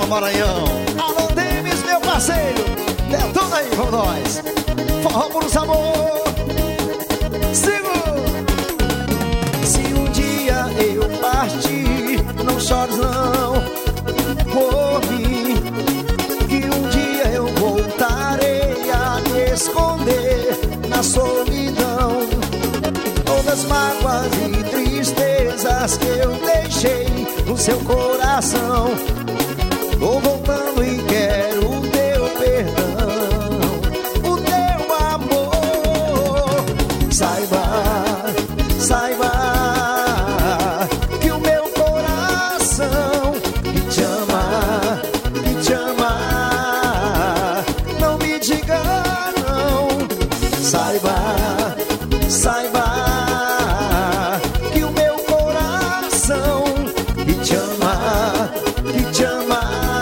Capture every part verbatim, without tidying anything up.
Maranhão. Alô, Demis, meu parceiro, detona aí, vamos nós. Forró por sabor. Sigo. Se um dia eu partir, não chores não por mim, que um dia eu voltarei a me esconder na solidão. Todas as mágoas e tristezas que eu deixei no seu coração, tô voltando e quero o teu perdão, o teu amor. Saiba, saiba que o meu coração que te ama, que te ama, não me diga não. Saiba, saiba que o meu coração que te ama, que te ama,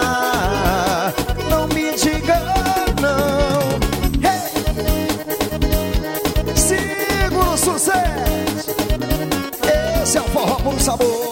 não me diga não. Hey! Segura o sucesso. Esse é o forró por sabor.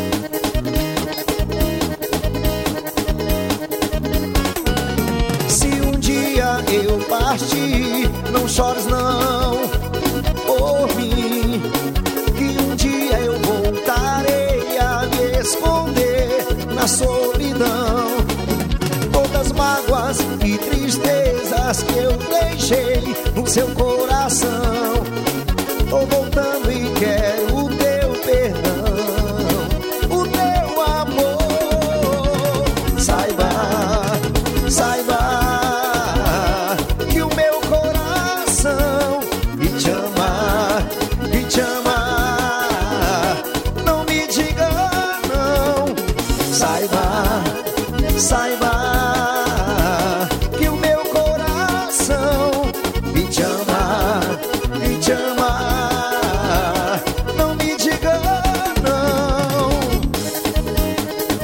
Se um dia eu partir, não chores não por mim, que um dia eu voltarei a me esconder na solidão. Todas as mágoas e tristezas que eu deixei no seu coração, tô voltando e quero o teu perdão, o teu amor. Saiba, saiba que o meu coração que te ama, que te ama, não me diga não. Saiba, saiba que o meu coração que te ama, que te ama, não me diga não.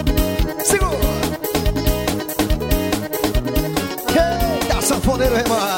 Segura. Eita, sanfoneiro remar.